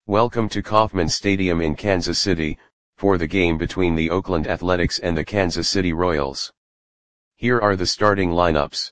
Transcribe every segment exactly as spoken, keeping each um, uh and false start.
Welcome to Kauffman Stadium in Kansas City, for the game between the Oakland Athletics and the Kansas City Royals. Here are the starting lineups.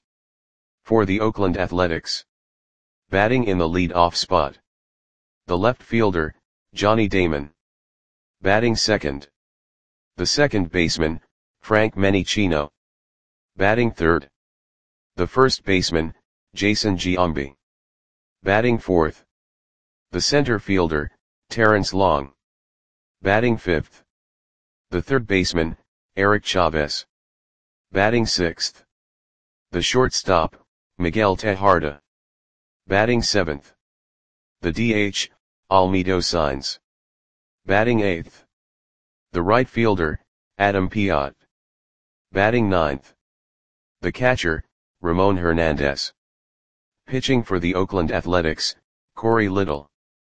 For the Oakland Athletics. Batting in the lead-off spot. The left fielder, Johnny Damon. Batting second. The second baseman, Frank Menechino. Batting third. The first baseman, Jason Giambi. Batting fourth. The center fielder, Terrence Long. Batting fifth. The third baseman, Eric Chavez. Batting sixth. The shortstop, Miguel Tejada. Batting seventh. The D H, Almedo Saenz. Batting eighth. The right fielder, Adam Piot. Batting ninth. The catcher, Ramon Hernandez. Pitching for the Oakland Athletics, Corey Little.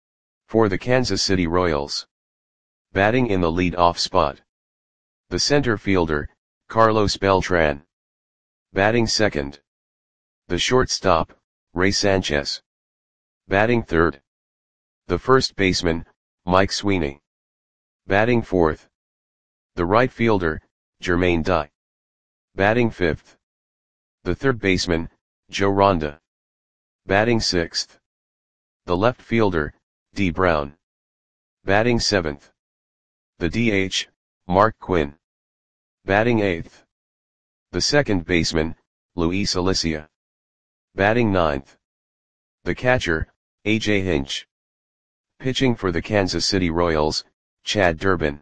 For the Kansas City Royals. Batting in the lead-off spot. The center fielder, Carlos Beltran. Batting second. The shortstop, Ray Sanchez. Batting third. The first baseman, Mike Sweeney. Batting fourth. The right fielder, Jermaine Dye. Batting fifth. The third baseman, Joe Ronda. Batting sixth. The left fielder, D. Brown. Batting seventh. The D H, Mark Quinn. Batting eighth. The second baseman, Luis Alicia. Batting ninth. The catcher, A J Hinch. Pitching for the Kansas City Royals, Chad Durbin.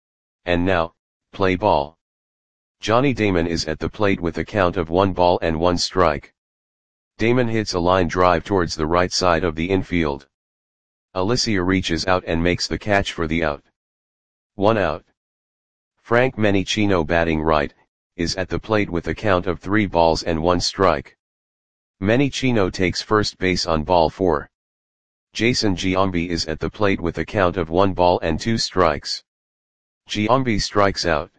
And now, play ball. Johnny Damon is at the plate with a count of one ball and one strike. Damon hits a line drive towards the right side of the infield. Alicia reaches out and makes the catch for the out. One out. Frank Menechino, batting right, is at the plate with a count of three balls and one strike. Menechino takes first base on ball four. Jason Giambi is at the plate with a count of one ball and two strikes. Giambi strikes out.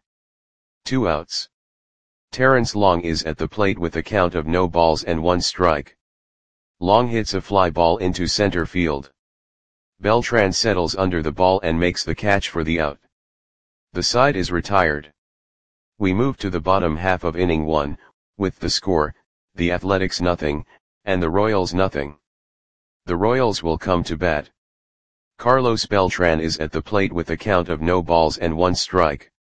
Two outs. Terrence Long is at the plate with a count of no balls and one strike. Long hits a fly ball into center field. Beltran settles under the ball and makes the catch for the out. The side is retired. We move to the bottom half of inning one, with the score, the Athletics nothing, and the Royals nothing. The Royals will come to bat. Carlos Beltran is at the plate with a count of no balls and one strike.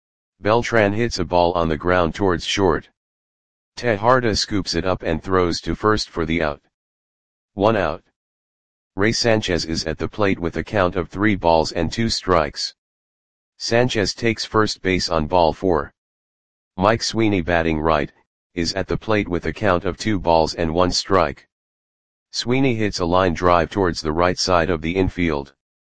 Beltran hits a ball on the ground towards short. Tejada scoops it up and throws to first for the out. One out. Ray Sanchez is at the plate with a count of three balls and two strikes. Sanchez takes first base on ball four. Mike Sweeney, batting right, is at the plate with a count of two balls and one strike. Sweeney hits a line drive towards the right side of the infield.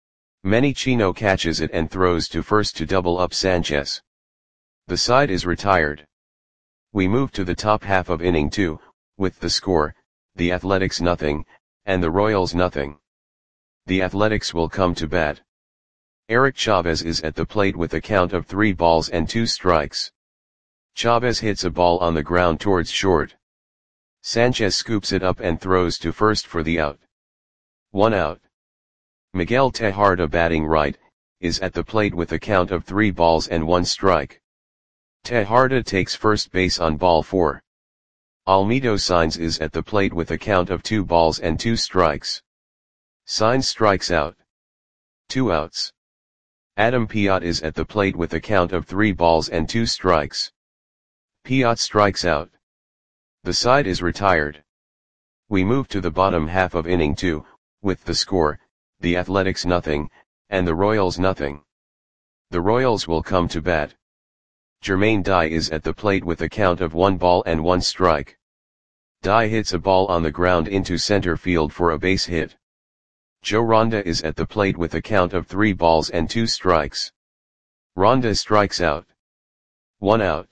Menechino catches it and throws to first to double up Sanchez. The side is retired. We move to the top half of inning two, with the score, the Athletics nothing, and the Royals nothing. The Athletics will come to bat. Eric Chavez is at the plate with a count of three balls and two strikes. Chavez hits a ball on the ground towards short. Sanchez scoops it up and throws to first for the out. One out. Miguel Tejada, batting right, is at the plate with a count of three balls and one strike. Tejada takes first base on ball four. Almedo Saenz is at the plate with a count of two balls and two strikes. Saenz strikes out. Two outs. Adam Piot is at the plate with a count of three balls and two strikes. Piot strikes out. The side is retired. We move to the bottom half of inning two, with the score, the Athletics nothing, and the Royals nothing. The Royals will come to bat. Jermaine Dye is at the plate with a count of one ball and one strike. Dye hits a ball on the ground into center field for a base hit. Joe Ronda is at the plate with a count of three balls and two strikes. Ronda strikes out. One out.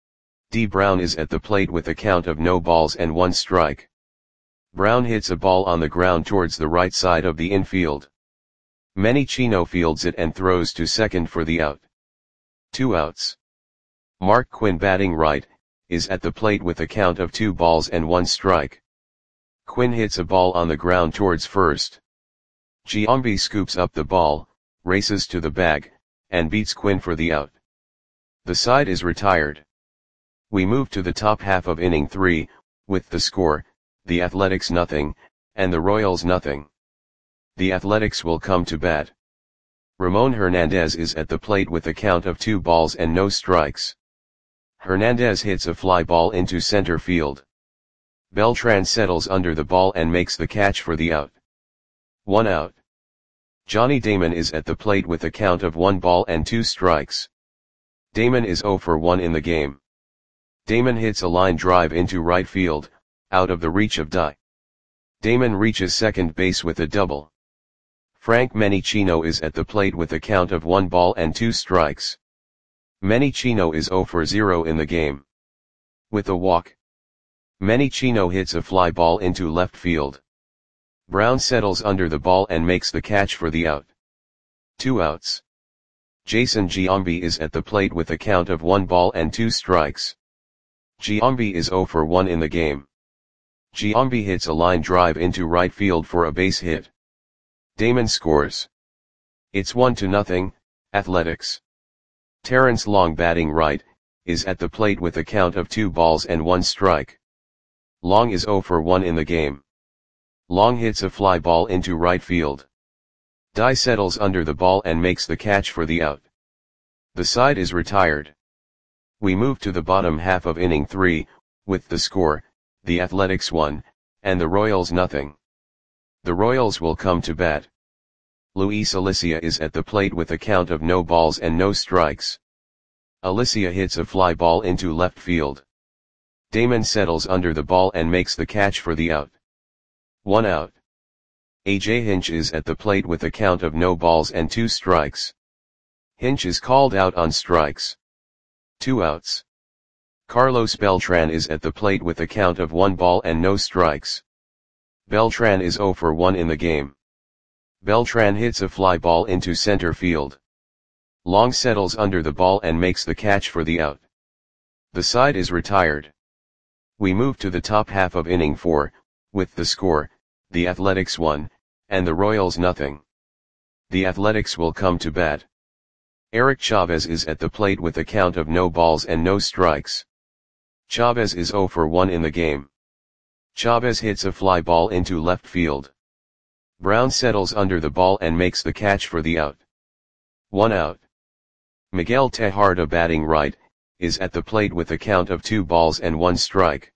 D. Brown is at the plate with a count of no balls and one strike. Brown hits a ball on the ground towards the right side of the infield. Menechino fields it and throws to second for the out. Two outs. Mark Quinn, batting right, is at the plate with a count of two balls and one strike. Quinn hits a ball on the ground towards first. Giambi scoops up the ball, races to the bag, and beats Quinn for the out. The side is retired. We move to the top half of inning three, with the score, the Athletics nothing, and the Royals nothing. The Athletics will come to bat. Ramon Hernandez is at the plate with a count of two balls and no strikes. Hernandez hits a fly ball into center field. Beltran settles under the ball and makes the catch for the out. One out. Johnny Damon is at the plate with a count of one ball and two strikes. Damon is oh for one in the game. Damon hits a line drive into right field, out of the reach of Dye. Damon reaches second base with a double. Frank Menichino is at the plate with a count of one ball and two strikes. Menichino is oh for zero in the game. With a walk, Menichino hits a fly ball into left field. Brown settles under the ball and makes the catch for the out. Two outs. Jason Giambi is at the plate with a count of one ball and two strikes. Giambi is oh for one in the game. Giambi hits a line drive into right field for a base hit. Damon scores. It's one to nothing, Athletics. Terrence Long, batting right, is at the plate with a count of two balls and one strike. Long is oh for one in the game. Long hits a fly ball into right field. Dye settles under the ball and makes the catch for the out. The side is retired. We move to the bottom half of inning three, with the score, the Athletics one, and the Royals nothing. The Royals will come to bat. Luis Alicia is at the plate with a count of no balls and no strikes. Alicia hits a fly ball into left field. Damon settles under the ball and makes the catch for the out. One out. A J Hinch is at the plate with a count of no balls and two strikes. Hinch is called out on strikes. Two outs. Carlos Beltran is at the plate with a count of one ball and no strikes. Beltran is oh for one in the game. Beltran hits a fly ball into center field. Long settles under the ball and makes the catch for the out. The side is retired. We move to the top half of inning four, with the score, the Athletics one, and the Royals nothing. The Athletics will come to bat. Eric Chavez is at the plate with a count of no balls and no strikes. Chavez is oh for one in the game. Chavez hits a fly ball into left field. Brown settles under the ball and makes the catch for the out. One out. Miguel Tejada, batting right, is at the plate with a count of two balls and one strike.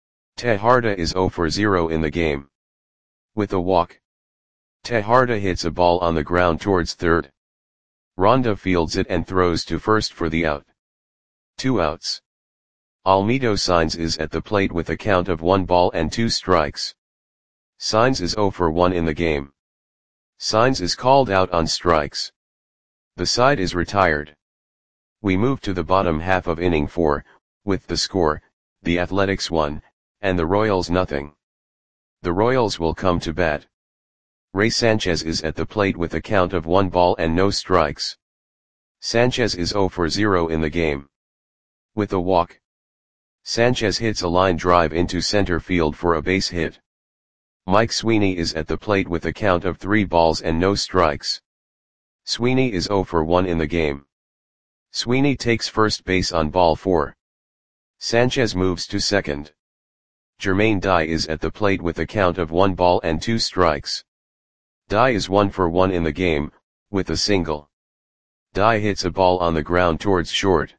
Tejada is oh for zero in the game. With a walk, Tejada hits a ball on the ground towards third. Ronda fields it and throws to first for the out. Two outs. Almedo Sainz is at the plate with a count of one ball and two strikes. Sainz is oh for one in the game. Sainz is called out on strikes. The side is retired. We move to the bottom half of inning four, with the score, the Athletics one, and the Royals nothing. The Royals will come to bat. Ray Sanchez is at the plate with a count of one ball and no strikes. Sanchez is oh for zero in the game. With a walk, Sanchez hits a line drive into center field for a base hit. Mike Sweeney is at the plate with a count of three balls and no strikes. Sweeney is oh for one in the game. Sweeney takes first base on ball four. Sanchez moves to second. Jermaine Dye is at the plate with a count of one ball and two strikes. Dye is one for one in the game, with a single. Dye hits a ball on the ground towards short.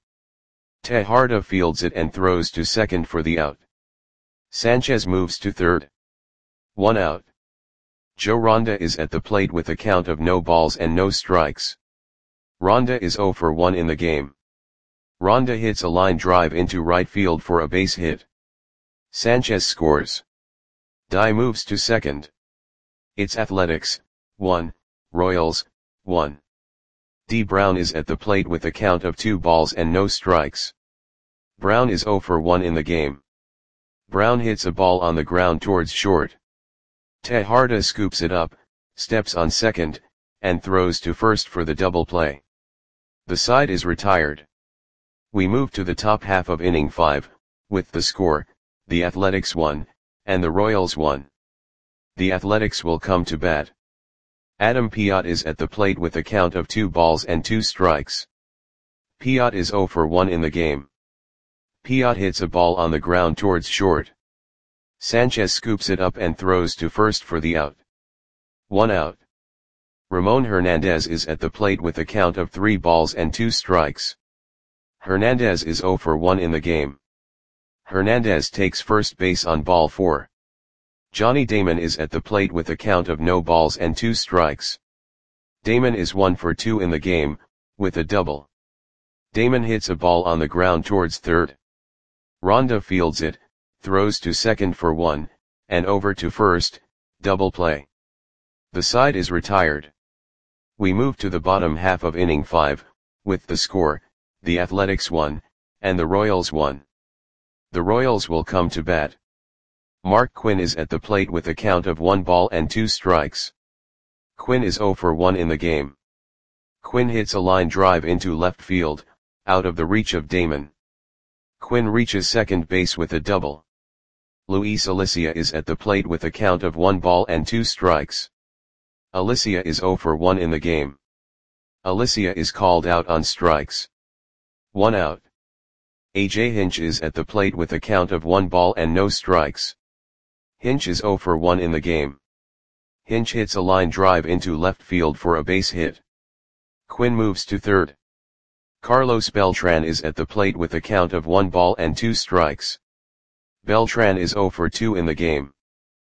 Tejada fields it and throws to second for the out. Sanchez moves to third. One out. Joe Ronda is at the plate with a count of no balls and no strikes. Ronda is oh for one in the game. Ronda hits a line drive into right field for a base hit. Sanchez scores. Dye moves to second. It's Athletics, one, Royals, one. D. Brown is at the plate with a count of two balls and no strikes. Brown is oh for one in the game. Brown hits a ball on the ground towards short. Tejada scoops it up, steps on second, and throws to first for the double play. The side is retired. We move to the top half of inning five, with the score, the Athletics one, and the Royals one. The Athletics will come to bat. Adam Piot is at the plate with a count of two balls and two strikes. Piot is zero for one in the game. Piot hits a ball on the ground towards short. Sanchez scoops it up and throws to first for the out. One out. Ramon Hernandez is at the plate with a count of three balls and two strikes. Hernandez is zero for one in the game. Hernandez takes first base on ball four. Johnny Damon is at the plate with a count of no balls and two strikes. Damon is one for two in the game, with a double. Damon hits a ball on the ground towards third. Ronda fields it, throws to second for one, and over to first, double play. The side is retired. We move to the bottom half of inning five, with the score, the Athletics one, and the Royals one. The Royals will come to bat. Mark Quinn is at the plate with a count of one ball and two strikes. Quinn is zero for one in the game. Quinn hits a line drive into left field, out of the reach of Damon. Quinn reaches second base with a double. Luis Alicia is at the plate with a count of one ball and two strikes. Alicia is zero for one in the game. Alicia is called out on strikes. One out. A J Hinch is at the plate with a count of one ball and no strikes. Hinch is zero for one in the game. Hinch hits a line drive into left field for a base hit. Quinn moves to third. Carlos Beltran is at the plate with a count of one ball and two strikes. Beltran is zero for two in the game.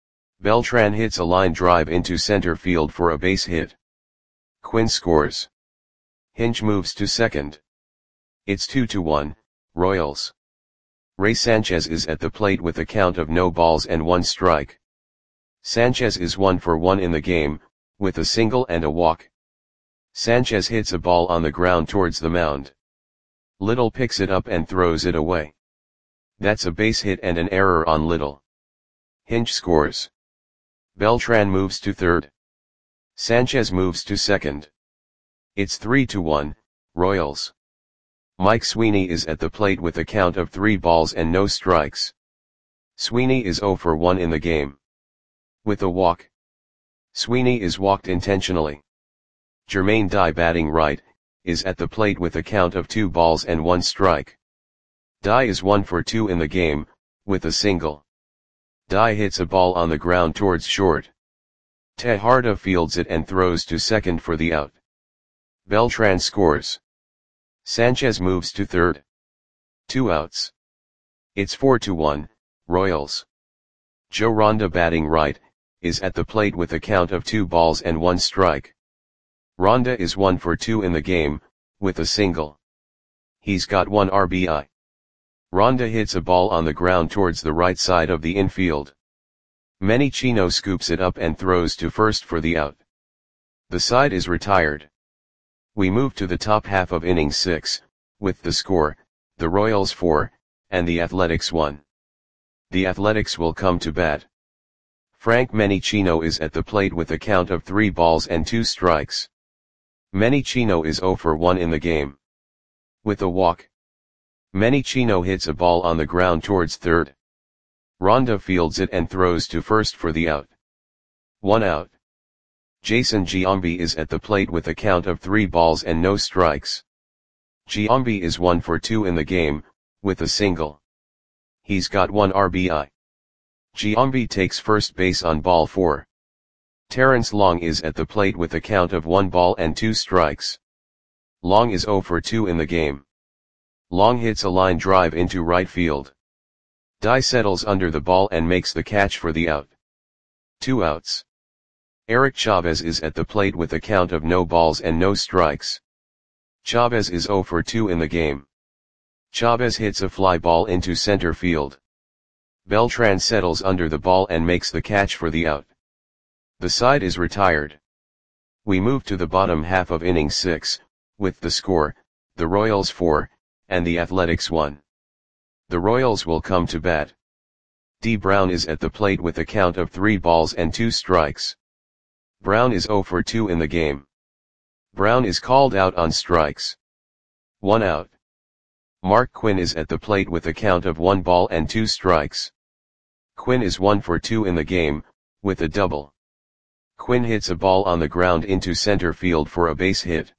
Beltran hits a line drive into center field for a base hit. Quinn scores. Hinch moves to second. It's two to one, Royals. Ray Sanchez is at the plate with a count of no balls and one strike. Sanchez is one for one in the game, with a single and a walk. Sanchez hits a ball on the ground towards the mound. Little picks it up and throws it away. That's a base hit and an error on Little. Hinch scores. Beltran moves to third. Sanchez moves to second. It's three to one, Royals. Mike Sweeney is at the plate with a count of three balls and no strikes. Sweeney is zero for one in the game. With a walk. Sweeney is walked intentionally. Jermaine Dye, batting right, is at the plate with a count of two balls and one strike. Dye is one for two in the game, with a single. Dye hits a ball on the ground towards short. Tejardo fields it and throws to second for the out. Beltran scores. Sanchez moves to third. Two outs. It's four to one, Royals. Joe Ronda, batting right, is at the plate with a count of two balls and one strike. Ronda is one for two in the game, with a single. He's got one R B I. Ronda hits a ball on the ground towards the right side of the infield. Manny Chino scoops it up and throws to first for the out. The side is retired. We move to the top half of inning six, with the score, the Royals four, and the Athletics one. The Athletics will come to bat. Frank Manny Chino is at the plate with a count of three balls and two strikes. Manny Chino is zero for one in the game. With a walk. Manny Chino hits a ball on the ground towards third. Ronda fields it and throws to first for the out. One out. Jason Giambi is at the plate with a count of three balls and no strikes. Giambi is one for two in the game, with a single. He's got one R B I. Giambi takes first base on ball four. Terrence Long is at the plate with a count of one ball and two strikes. Long is zero for two in the game. Long hits a line drive into right field. Dye settles under the ball and makes the catch for the out. Two outs. Eric Chavez is at the plate with a count of no balls and no strikes. Chavez is zero for two in the game. Chavez hits a fly ball into center field. Beltran settles under the ball and makes the catch for the out. The side is retired. We move to the bottom half of inning six, with the score, the Royals four, and the Athletics one. The Royals will come to bat. D. Brown is at the plate with a count of three balls and two strikes. Brown is zero for two in the game. Brown is called out on strikes. One out. Mark Quinn is at the plate with a count of one ball and two strikes. Quinn is one for two in the game, with a double. Quinn hits a ball on the ground into center field for a base hit.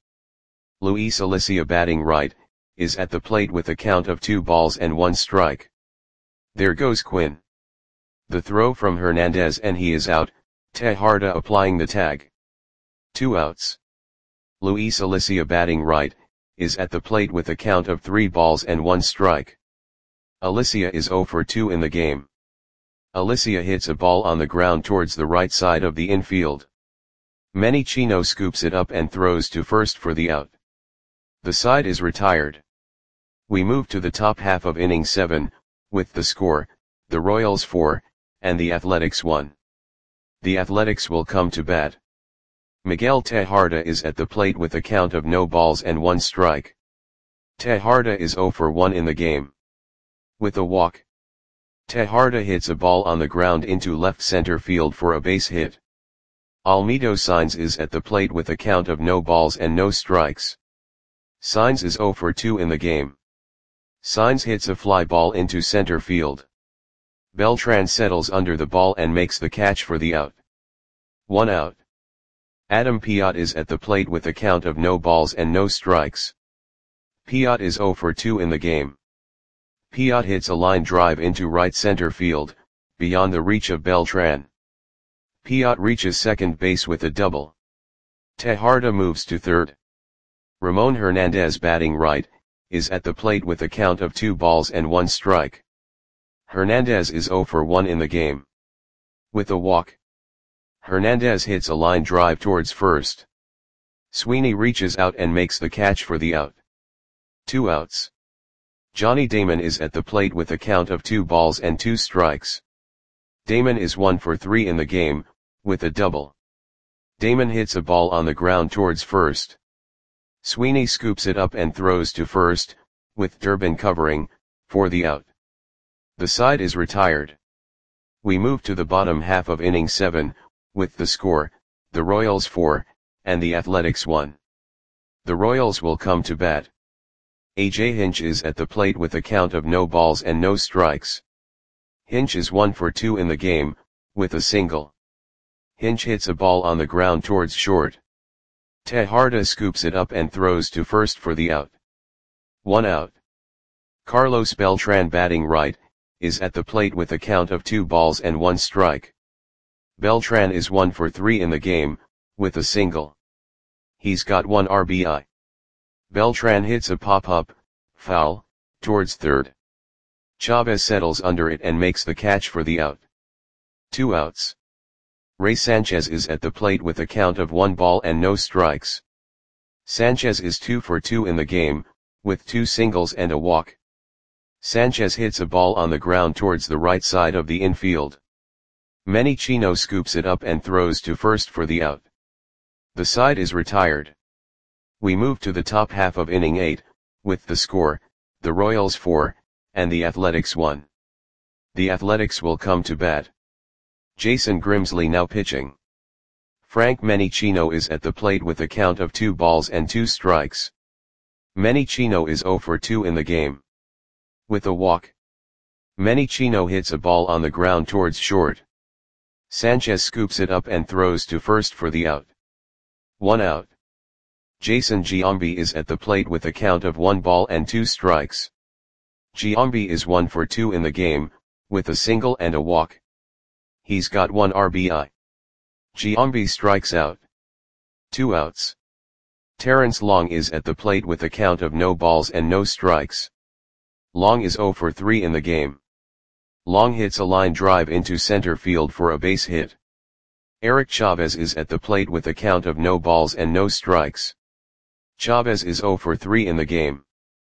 Luis Alicia batting right, is at the plate with a count of two balls and one strike. There goes Quinn. The throw from Hernandez and he is out, Tejada applying the tag. Two outs. Luis Alicia batting right, is at the plate with a count of three balls and one strike. Alicia is oh for two in the game. Alicia hits a ball on the ground towards the right side of the infield. Manny Chino scoops it up and throws to first for the out. The side is retired. We move to the top half of inning seven, with the score, the Royals four, and the Athletics one. The Athletics will come to bat. Miguel Tejada is at the plate with a count of no balls and one strike. Tejada is oh for one in the game. With a walk, Tejada hits a ball on the ground into left center field for a base hit. Almedo Sainz is at the plate with a count of no balls and no strikes. Sainz is oh for two in the game. Sainz hits a fly ball into center field. Beltran settles under the ball and makes the catch for the out. One out. Adam Piot is at the plate with a count of no balls and no strikes. Piot is oh for two in the game. Piot hits a line drive into right center field, beyond the reach of Beltran. Piot reaches second base with a double. Tejada moves to third. Ramon Hernandez batting right, is at the plate with a count of two balls and one strike. Hernandez is oh for one in the game. With a walk, Hernandez hits a line drive towards first. Sweeney reaches out and makes the catch for the out. Two outs. Johnny Damon is at the plate with a count of two balls and two strikes. Damon is one for three in the game, with a double. Damon hits a ball on the ground towards first. Sweeney scoops it up and throws to first, with Durbin covering, for the out. The side is retired. We move to the bottom half of inning seven, with the score, the Royals four, and the Athletics one. The Royals will come to bat. A J Hinch is at the plate with a count of no balls and no strikes. Hinch is one for two in the game, with a single. Hinch hits a ball on the ground towards short. Tejada scoops it up and throws to first for the out. One out. Carlos Beltran batting right, is at the plate with a count of two balls and one strike. Beltran is one for three in the game, with a single. He's got one R B I. Beltran hits a pop-up, foul, towards third. Chavez settles under it and makes the catch for the out. Two outs. Ray Sanchez is at the plate with a count of one ball and no strikes. Sanchez is two for two in the game, with two singles and a walk. Sanchez hits a ball on the ground towards the right side of the infield. Manny Chino scoops it up and throws to first for the out. The side is retired. We move to the top half of inning eight, with the score, the Royals four, and the Athletics one. The Athletics will come to bat. Jason Grimsley now pitching. Frank Manny Chino is at the plate with a count of two balls and two strikes. Manny Chino is oh for two in the game. With a walk, Manny Chino hits a ball on the ground towards short. Sanchez scoops it up and throws to first for the out. One out. Jason Giambi is at the plate with a count of one ball and two strikes. Giambi is one for two in the game, with a single and a walk. He's got one R B I. Giambi strikes out. Two outs. Terrence Long is at the plate with a count of no balls and no strikes. Long is oh for three in the game. Long hits a line drive into center field for a base hit. Eric Chavez is at the plate with a count of no balls and no strikes. Chavez is oh for three in the game.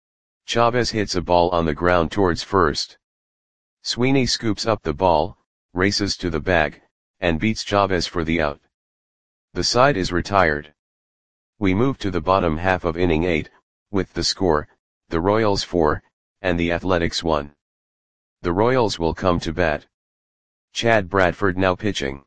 Chavez hits a ball on the ground towards first. Sweeney scoops up the ball, races to the bag, and beats Chavez for the out. The side is retired. We move to the bottom half of inning eight, with the score, the Royals four, and the Athletics one. The Royals will come to bat. Chad Bradford now pitching.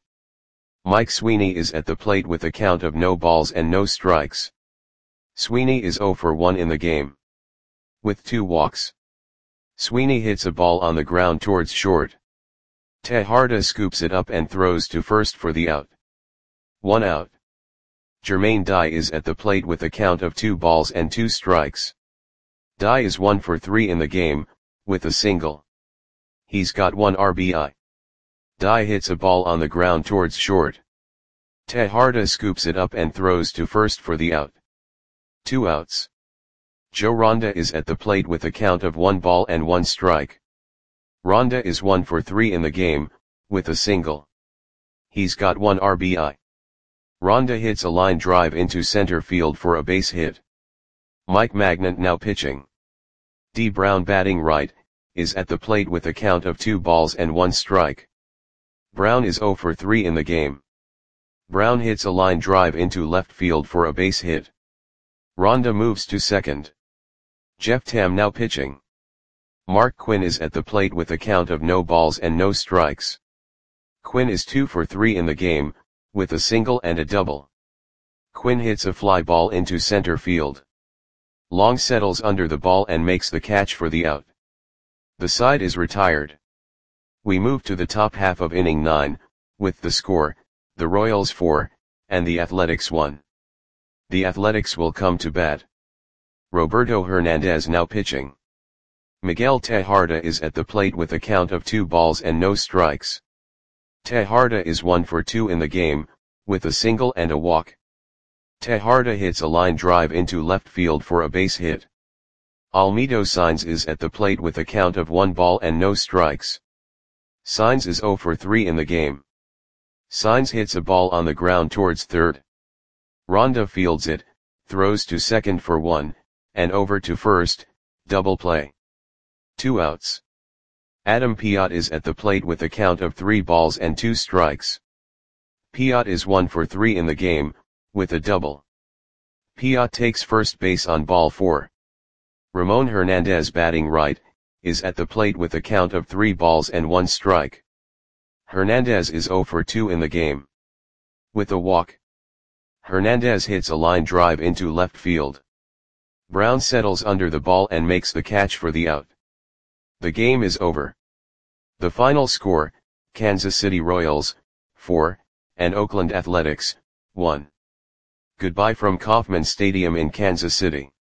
Mike Sweeney is at the plate with a count of no balls and no strikes. Sweeney is oh for one in the game. With two walks, Sweeney hits a ball on the ground towards short. Tejada scoops it up and throws to first for the out. One out. Jermaine Dye is at the plate with a count of two balls and two strikes. Dye is one for three in the game, with a single. He's got one R B I. Dye hits a ball on the ground towards short. Tejada scoops it up and throws to first for the out. Two outs. Joe Ronda is at the plate with a count of one ball and one strike. Ronda is one for three in the game, with a single. He's got one R B I. Ronda hits a line drive into center field for a base hit. Mike Magnant now pitching. D. Brown batting right, is at the plate with a count of two balls and one strike. Brown is zero for three in the game. Brown hits a line drive into left field for a base hit. Ronda moves to second. Jeff Tam now pitching. Mark Quinn is at the plate with a count of no balls and no strikes. Quinn is two for three in the game, with a single and a double. Quinn hits a fly ball into center field. Long settles under the ball and makes the catch for the out. The side is retired. We move to the top half of inning nine, with the score, the Royals four, and the Athletics one. The Athletics will come to bat. Roberto Hernandez now pitching. Miguel Tejada is at the plate with a count of two balls and no strikes. Tejada is one for two in the game, with a single and a walk. Tejada hits a line drive into left field for a base hit. Almedo Sainz is at the plate with a count of one ball and no strikes. Sainz is zero for three in the game. Sainz hits a ball on the ground towards third. Ronda fields it, throws to second for one, and over to first, double play. Two outs. Adam Piot is at the plate with a count of three balls and two strikes. Piot is one for three in the game, with a double. Piot takes first base on ball four. Ramon Hernandez batting right, is at the plate with a count of three balls and one strike. Hernandez is zero for two in the game. With a walk. Hernandez hits a line drive into left field. Brown settles under the ball and makes the catch for the out. The game is over. The final score, Kansas City Royals, four, and Oakland Athletics, one. Goodbye from Kauffman Stadium in Kansas City.